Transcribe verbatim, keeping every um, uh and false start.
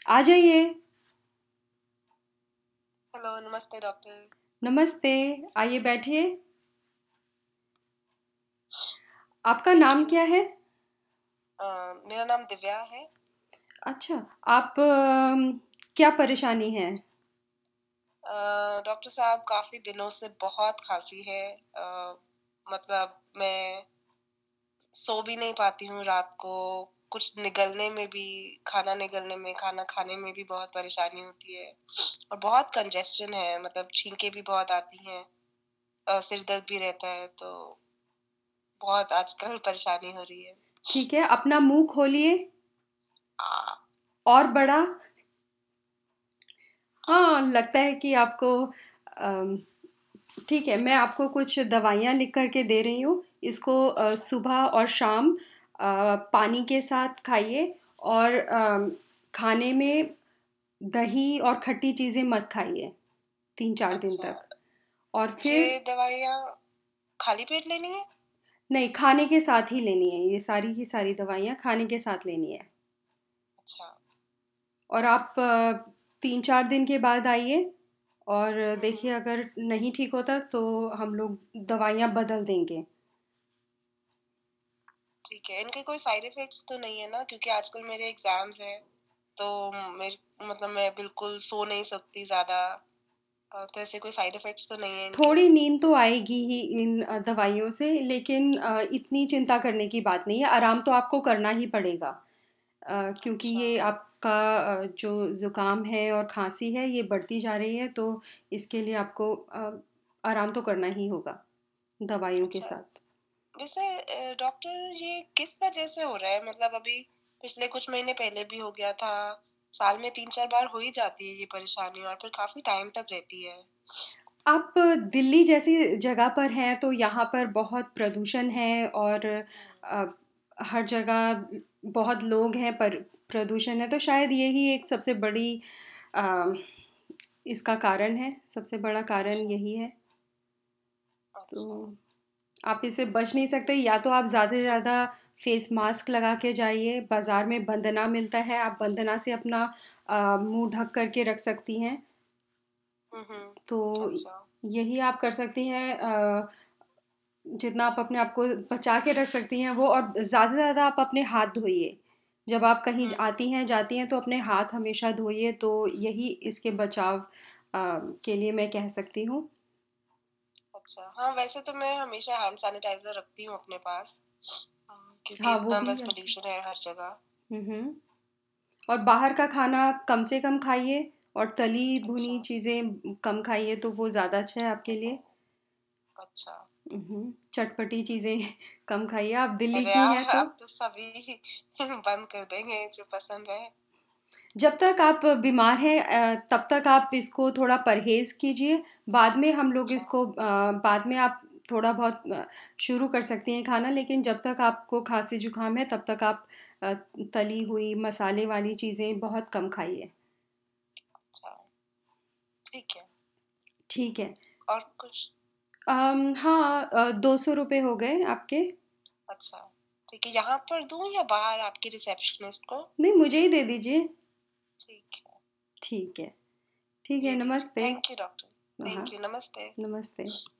आ जाइए। हेलो, नमस्ते डॉक्टर। नमस्ते। आइए बैठिए। आपका थैंक नाम यू। क्या है? मेरा नाम दिव्या है। अच्छा। आप अम, क्या परेशानी है? अ, डॉक्टर साहब, काफ़ी दिनों से बहुत खांसी है। अ, मतलब मैं सो भी नहीं पाती हूँ रात को। कुछ निगलने में भी, खाना निगलने में, खाना खाने में भी बहुत परेशानी होती है। और बहुत कंजेस्शन है, मतलब छींकें भी बहुत आती हैं। अ, सिर दर्द भी रहता है, तो बहुत आजकल परेशानी हो रही है। ठीक है, अपना मुंह खोलिए। आ, और बड़ा। हाँ, लगता है कि आपको अम, ठीक है, मैं आपको कुछ दवाइयाँ लिख कर के दे रही हूँ। इसको अ, अच्छा। सुबह और शाम अ, पानी के साथ खाइए। और अम, खाने में दही और खट्टी चीज़ें मत खाइए तीन चार दिन अच्छा, तक। और फिर ये दवाइयाँ खाली पेट लेनी है? नहीं, खाने के साथ ही लेनी है, ये सारी की सारी दवाइयाँ खाने के साथ लेनी है। अच्छा। और आप अ, तीन चार दिन के बाद आइए। और देखिए, हम्म। अगर नहीं ठीक होता तो हम लोग दवाइयाँ बदल देंगे। ठीक है, इनके कोई साइड इफेक्ट्स तो नहीं है ना? क्योंकि आजकल मेरे एग्जाम्स हैं, तो मेरे मतलब मैं बिल्कुल सो नहीं सकती ज़्यादा। अ, तो ऐसे कोई साइड इफेक्ट्स तो नहीं है इनके? थोड़ी नींद तो आएगी ही इन अ, दवाइयों से, लेकिन अ, इतनी चिंता करने की बात नहीं है। आराम तो आपको करना ही पड़ेगा। अ, क्योंकि अच्छा। ये आपका अ, जो ज़ुकाम है और खांसी है, ये बढ़ती जा रही है, तो इसके लिए आपको अ, आराम तो करना ही होगा दवाइयों के अच्छा, साथ। वैसे अ, डॉक्टर, ये किस वजह से हो रहा है? मतलब अभी पिछले कुछ महीने पहले भी हो गया था। साल में तीन चार बार हो ही जाती है ये परेशानी, और फिर काफ़ी टाइम तक रहती है। आप दिल्ली जैसी जगह पर हैं, तो यहाँ पर बहुत प्रदूषण है। और हम्म। अ, हर जगह बहुत लोग हैं, पर प्रदूषण है, तो शायद यही एक सबसे बड़ी अ, इसका कारण है। सबसे बड़ा कारण अच्छा। यही है। अच्छा। तो आप इससे बच नहीं सकते। या तो आप ज़्यादा से ज़्यादा फेस मास्क लगा के जाइए। बाज़ार में बंदना मिलता है, आप बंदना से अपना अ, मुंह ढक करके रख सकती हैं। हम्म। तो हम्म। अच्छा। यही आप कर सकती हैं। अ, जितना आप अपने आप को बचा के रख सकती हैं वो। और ज़्यादा से ज़्यादा आप अपने हाथ धोइए। जब आप कहीं हम्म। आती हैं जाती हैं तो अपने हाथ हमेशा धोइए। तो यही इसके बचाव अ, के लिए मैं कह सकती हूँ। अच्छा, हाँ, वैसे तो मैं हमेशा हैंड सैनिटाइजर रखती हूँ अपने पास। हाँ, क्योंकि हाँ, वो इतना भी बस अच्छा। पोल्यूशन है हर जगह। हम्म। और बाहर का खाना कम से कम खाइए। और तली भुनी अच्छा। चीज़ें कम खाइए, तो वो ज़्यादा अच्छा है आपके लिए। अच्छा। हम्म। चटपटी चीज़ें कम खाइए। आप दिल्ली अरे की यार, हैं तो अब तो सभी बंद कर देंगे जो पसंद है। जब तक आप बीमार हैं अ, तब तक आप इसको थोड़ा परहेज़ कीजिए। बाद में हम लोग अच्छा। इसको अ, बाद में आप थोड़ा बहुत अ, शुरू कर सकती हैं खाना। लेकिन जब तक आपको खांसी जुकाम है तब तक आप अ, तली हुई मसाले वाली चीज़ें बहुत कम खाइए। अच्छा। ठीक है। ठीक है। और कुछ? अम, हाँ, दो सौ रुपये हो गए आपके। अच्छा। ठीक है, यहाँ पर दूँ या बाहर आपकी रिसेप्शनिस्ट को? नहीं, मुझे ही दे दीजिए। ठीक है, ठीक है। ठीक है, ये लीजिए। नमस्ते। Thank you doctor. हाँ, थैंक यू, नमस्ते। नमस्ते।